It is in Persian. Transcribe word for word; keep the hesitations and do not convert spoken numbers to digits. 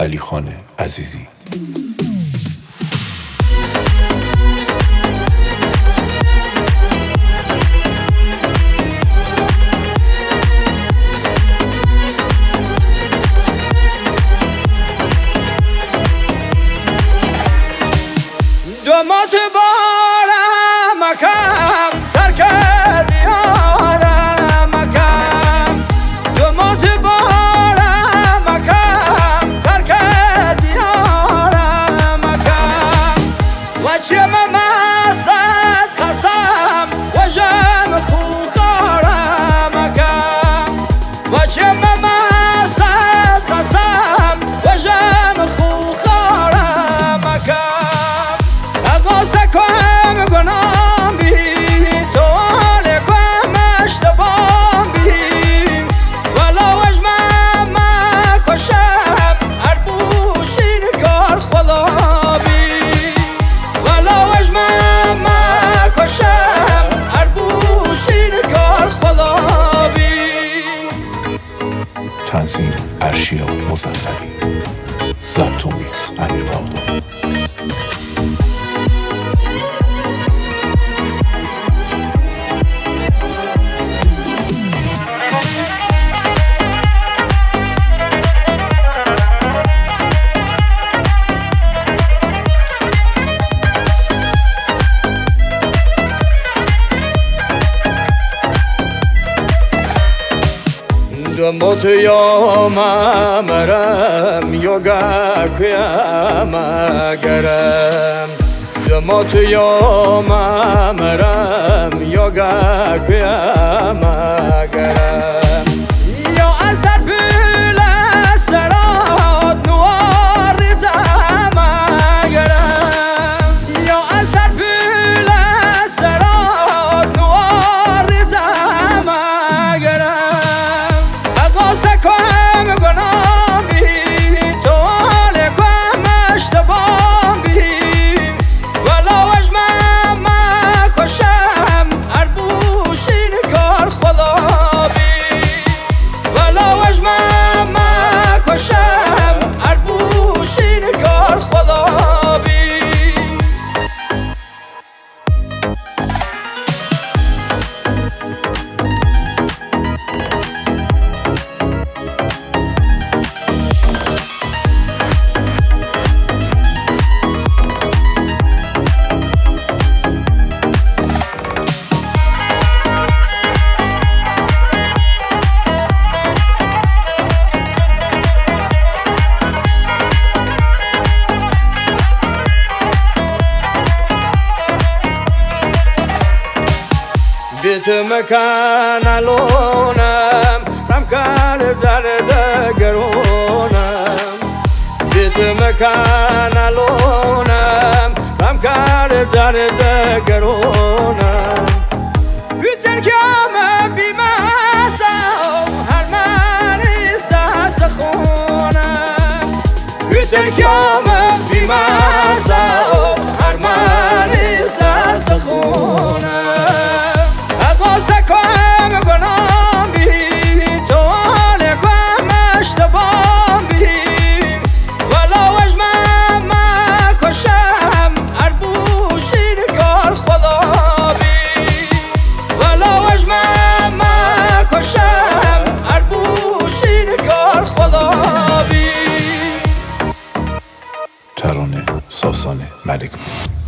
علیخان عزیزی. دمات بارم مکم ترک دیارم مکم دمات بارم مکم ترک دیارم مکم وچه ممسد خسم وجم خوخارم مکم وچه ممسد خسم وجم خوخارم مکم سکم گنام بی تو لکم اشتبام بی ولا وجمم ما کشم اربوشین کار خدا بی ولا وجمم ما کشم اربوشین کار خدا بی. تنظیم ارشیا مظفری. ضبط و میکس امیر پاردون. دموت یوم مرم یوگا کیم گرم دموت یوم مرم یوگا کیم گرم یا اثر بول سراد نوار دم گرم یا اثر بول سراد نوار دم گرم سکم گنام بی تو لکم اشتبام بی ولا وجمم ما کشم اربوشین کار خدا بی ولا وجمم ما کشم اربوشین کار خدا بی. بیت مکان الونم رم کار درد گرونم بیت مکان الونم رم کار درد گرونم بیتر کم بیمسا هر مری ساس خونم بیتر کم بیمسا هر مری ساس خونم سکم گنام بی تو لکم اشتبام بی ولا وجمم ما کشم اربوشین کار خدا بی ولا وجمم ما کشم اربوشین کار خدا بی. ترانه ساسان ملک.